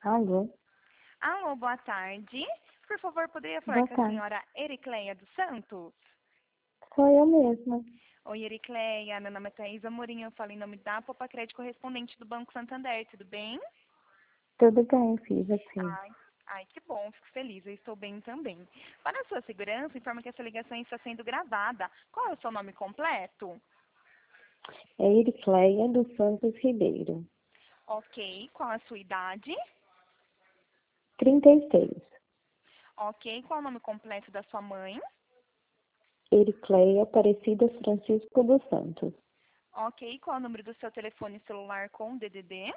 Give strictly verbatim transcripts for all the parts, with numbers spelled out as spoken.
Alô? Alô, boa tarde. Por favor, poderia falar Boa com a tarde. senhora Ericleia dos Santos? Sou eu mesma. Oi, Ericleia. Meu nome é Thaisa Amorim. Eu falo em nome da Popacred, correspondente do Banco Santander. Tudo bem? Tudo bem, filha, sim. Ai, ai, que bom. Fico feliz. Eu estou bem também. Para a sua segurança, informo que essa ligação está sendo gravada. Qual é o seu nome completo? É Ericleia dos Santos Ribeiro. Ok. Qual a sua idade? trinta e seis. Ok. Qual é o nome completo da sua mãe? Ericleia Aparecida Francisco dos Santos. Ok. Qual é o número do seu telefone celular com D D D?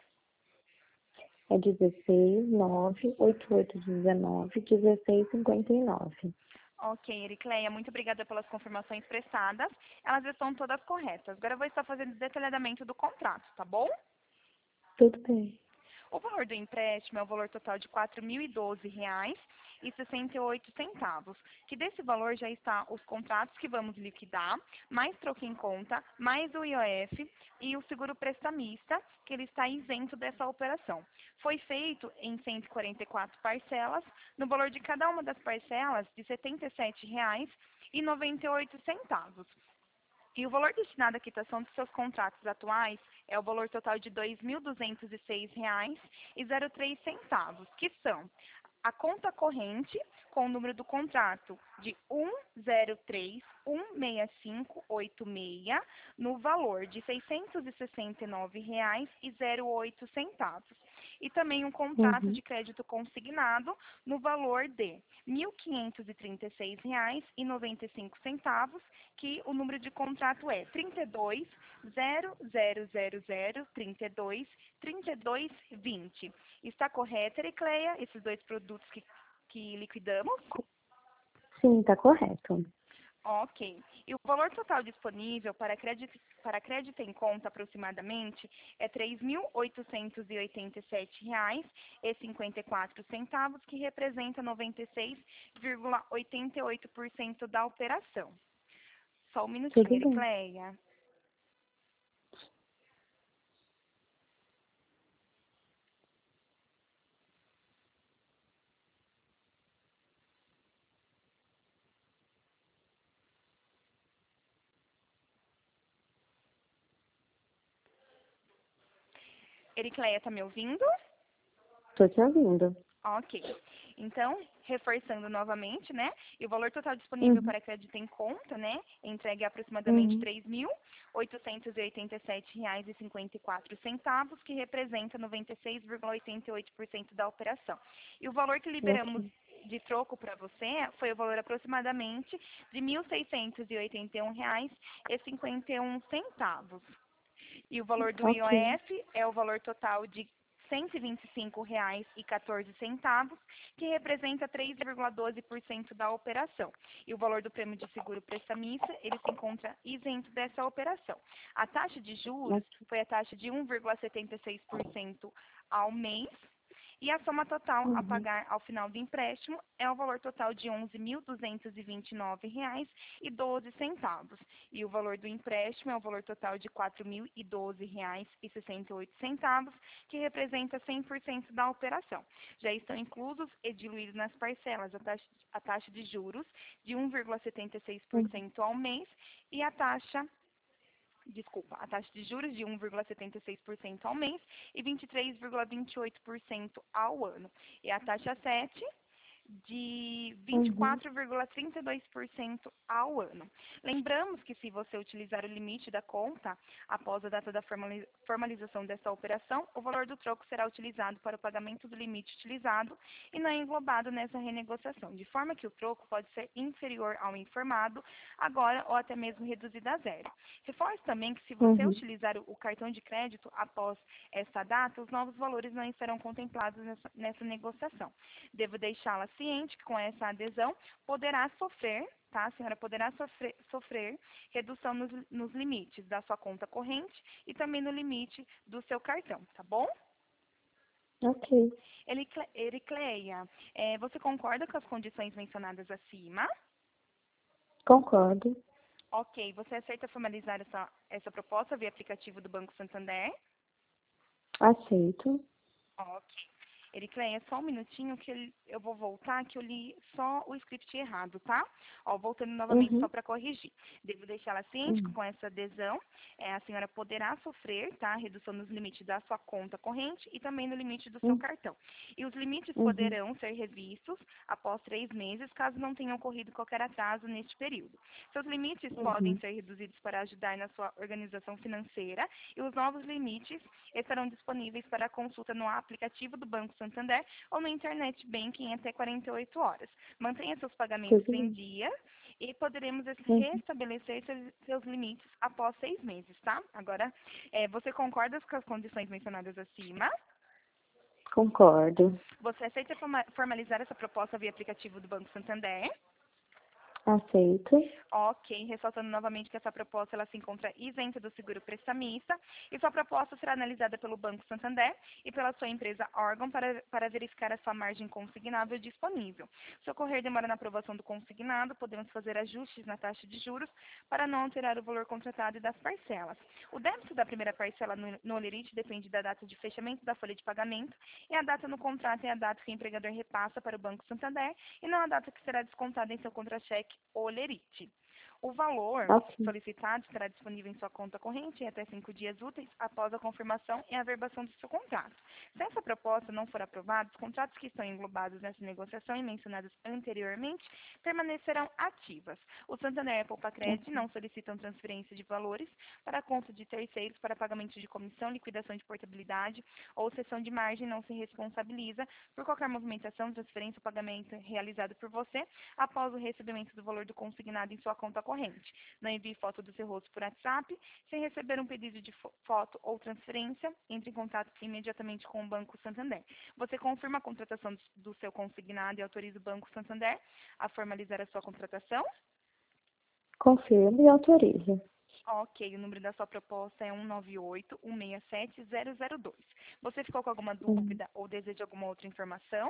É dezesseis, nove, oito oito um nove, dezesseis cinquenta e nove. Ok, Ericleia, muito obrigada pelas confirmações prestadas. Elas estão todas corretas. Agora eu vou estar fazendo o detalhamento do contrato, tá bom? Tudo bem. O valor do empréstimo é o valor total de quatro mil e doze reais e sessenta e oito centavos, que desse valor já está os contratos que vamos liquidar, mais troco em conta, mais o I O F e o seguro prestamista, que ele está isento dessa operação. Foi feito em cento e quarenta e quatro parcelas, no valor de cada uma das parcelas de setenta e sete reais e noventa e oito centavos. E o valor destinado à quitação dos seus contratos atuais é o valor total de dois mil duzentos e seis reais e zero três centavos, que são a conta corrente com o número do contrato de um zero três um seis cinco oito seis no valor de seiscentos e sessenta e nove reais e zero oito centavos. E também um contrato Uhum. de crédito consignado no valor de mil quinhentos e trinta e seis reais e noventa e cinco centavos, que o número de contrato é trinta e dois zero zero zero zero trinta e dois trinta e dois vinte. Está correto, Ericleia, esses dois produtos que, que liquidamos? Sim, tá correto. Ok. E o valor total disponível para crédito, para crédito em conta aproximadamente é três mil oitocentos e oitenta e sete reais e cinquenta e quatro centavos, que representa noventa e seis vírgula oitenta e oito por cento da operação. Só um minutinho, Tudo bem. Ericleia. Ericleia, tá me ouvindo? Tô te ouvindo. Ok. Então, reforçando novamente, né? E o valor total disponível Uhum. para crédito em conta, né? Entregue é aproximadamente Uhum. três mil oitocentos e oitenta e sete reais e cinquenta e quatro centavos, que representa noventa e seis vírgula oitenta e oito por cento da operação. E o valor que liberamos Ok. de troco para você foi o valor aproximadamente de mil seiscentos e oitenta e um reais e cinquenta e um centavos. E o valor do Ok. I O F é o valor total de cento e vinte e cinco reais e quatorze centavos, que representa três vírgula doze por cento da operação. E o valor do prêmio de seguro prestamista, ele se encontra isento dessa operação. A taxa de juros Ok. foi a taxa de um vírgula setenta e seis por cento ao mês, e a soma total a Uhum. pagar ao final do empréstimo é o valor total de onze mil duzentos e vinte e nove reais e doze centavos. E o valor do empréstimo é o valor total de quatro mil e doze reais e sessenta e oito centavos, que representa cem por cento da operação. Já estão inclusos e diluídos nas parcelas a taxa, a taxa de juros de um vírgula setenta e seis por Uhum. cento ao mês e a taxa desculpa, a taxa de juros de um vírgula setenta e seis por cento ao mês e vinte e três vírgula vinte e oito por cento ao ano. E a taxa sete de Uhum. vinte e quatro vírgula trinta e dois por cento ao ano. Lembramos que se você utilizar o limite da conta após a data da formali- formalização dessa operação, o valor do troco será utilizado para o pagamento do limite utilizado e não é englobado nessa renegociação, de forma que o troco pode ser inferior ao informado agora ou até mesmo reduzido a zero. Reforço também que se você Uhum. utilizar o o cartão de crédito após essa data, os novos valores não estarão contemplados nessa, nessa negociação. Devo deixá-la ciente que com essa adesão poderá sofrer, tá? A senhora poderá sofrer, sofrer redução nos, nos limites da sua conta corrente e também no limite do seu cartão, tá bom? Ok. Ericle- Ericleia, eh, você concorda com as condições mencionadas acima? Concordo. Ok, você aceita formalizar essa, essa proposta via aplicativo do Banco Santander? Aceito. Ok. Ericleia, só um minutinho que eu, eu vou voltar, que eu li só o script errado, tá? Ó, voltando novamente só Uhum. para corrigir. Devo deixá-la ciente que Uhum. com essa adesão, é, a senhora poderá sofrer, tá? Redução nos limites da sua conta corrente e também no limite do seu Uhum. cartão. E os limites Uhum. poderão ser revistos após três meses, caso não tenha ocorrido qualquer atraso neste período. Seus limites podem Uhum. ser reduzidos para ajudar na sua organização financeira e os novos limites estarão disponíveis para consulta no aplicativo do Banco Santander ou no Internet Banking até quarenta e oito horas. Mantenha seus pagamentos Tudo em bem. dia e poderemos Uhum. restabelecer seus, seus limites após seis meses, tá? Agora, eh, você concorda com as condições mencionadas acima? Concordo. Você aceita forma- formalizar essa proposta via aplicativo do Banco Santander? Aceito. Ok, ressaltando novamente que essa proposta ela se encontra isenta do seguro prestamista e sua proposta será analisada pelo Banco Santander e pela sua empresa órgão para, para verificar a sua margem consignável disponível. Se ocorrer demora na aprovação do consignado, podemos fazer ajustes na taxa de juros para não alterar o valor contratado e das parcelas. O débito da primeira parcela no, no Olerite depende da data de fechamento da folha de pagamento e a data no contrato é a data que o empregador repassa para o Banco Santander e não a data que será descontada em seu contra-cheque Olerite. O valor Ok. solicitado estará disponível em sua conta corrente em até cinco dias úteis após a confirmação e averbação do seu contrato. Se essa proposta não for aprovada, os contratos que estão englobados nessa negociação e mencionados anteriormente permanecerão ativas. O Santander e a Poupa-Cred Ok. não solicitam transferência de valores para a conta de terceiros para pagamento de comissão, liquidação de portabilidade ou cessão de margem, não se responsabiliza por qualquer movimentação, transferência ou pagamento realizado por você após o recebimento do valor do consignado em sua conta corrente. Não envie foto do seu rosto por WhatsApp. Se receber um pedido de fo- foto ou transferência, entre em contato imediatamente com o Banco Santander. Você confirma a contratação do do seu consignado e autoriza o Banco Santander a formalizar a sua contratação? Confirmo e autorizo. Ok, o número da sua proposta é um nove oito, um seis sete, zero zero dois. Você ficou com alguma Uhum. dúvida ou deseja alguma outra informação?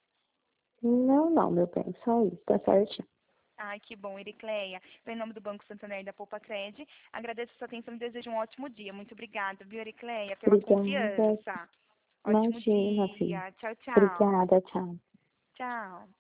Não, não, meu bem. Só isso. Tá certinho. Ai, que bom, Ericleia. Em nome do Banco Santander e da Poupa Cred, agradeço a sua atenção e desejo um ótimo dia. Muito obrigada, viu, Ericleia, pela Obrigada. confiança. Ótimo Imagina, filho. dia. Tchau, tchau. Obrigada. Tchau. Tchau.